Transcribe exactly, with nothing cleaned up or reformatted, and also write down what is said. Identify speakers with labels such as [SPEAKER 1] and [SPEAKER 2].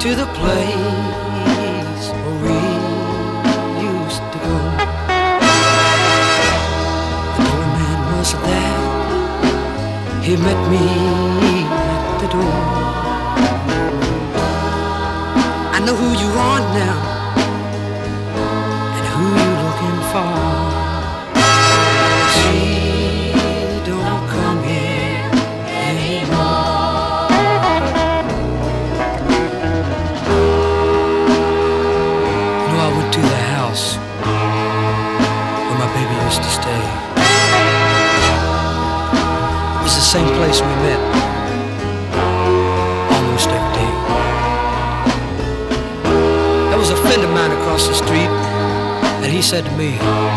[SPEAKER 1] to the place where we used to go. The doorman was there, he met me at the door. I know who you are now and who you're looking for. She don't come here anymore. You know, I went to the house where my baby used to stay. It was the same place we met almost every day. There was a friend of mine across the street, and he said to me,